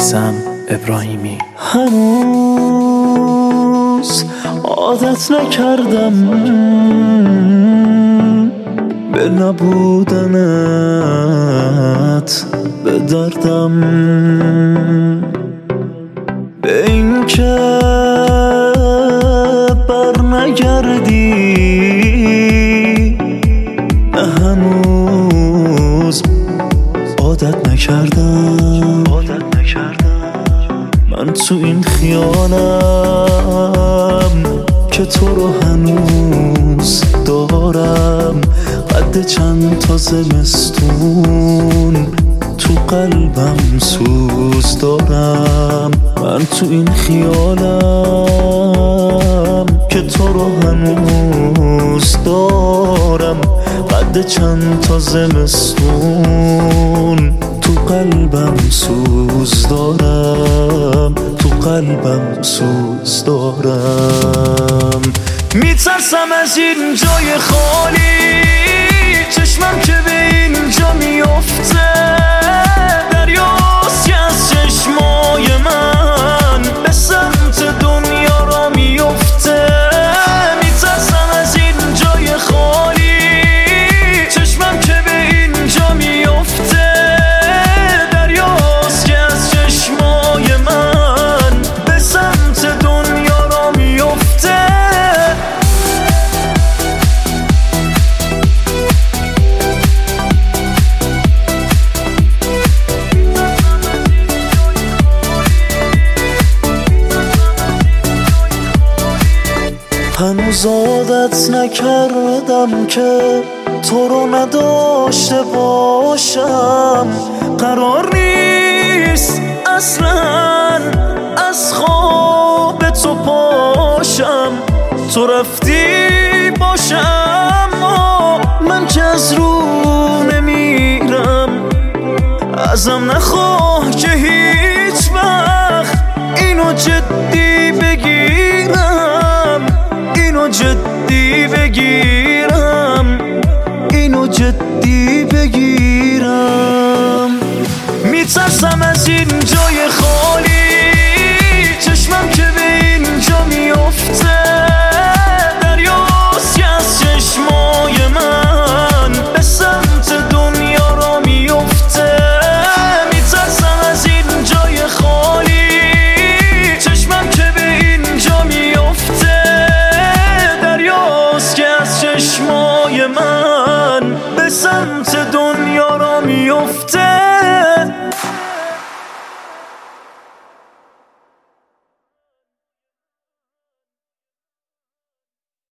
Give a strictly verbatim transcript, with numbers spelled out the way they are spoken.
میثم ابراهیمی. هنوز عادت نکردم به نبودنت، به دردم، به این که بر نگردی. نه هنوز عادت نکردم من تو این خیالم که تو رو هنوز دارم. قد چند تا زمستون تو قلبم سوز دارم. من تو این خیالم که تو رو هنوز دارم. قد چند تا زمستون تو قلبم سوز دارم. تو قلبم سوز دارم. میترسم از این جای خالی، چشمم که به اینجا میفته. دریاست که از چشمای من به سمت دنیا را میفته. میترسم از این جای خالی، چشمم که به اینجا میفته. دریاست که از چشمای من به سمت دنیا را میفته. هنوز عادت نکردم که تو رو نداشته باشم. قرار نیست اصلا از خواب تو پاشم. تو رفتی باشم اما من که از رو نمیرم. ازم نخواه که هیچ وقت اینو جدی بگیرم. اینو جدی بگیرم. اینو جدی بگیرم. میترسم از این جای خالی، چشمم که به اینجا میفته. دریاست که از چشمای من به سمت دنیا را میفته. میترسم از این جای خالی، چشمم که به اینجا میفته. دریاست که از چشمای من به سمت دنیا را میفته.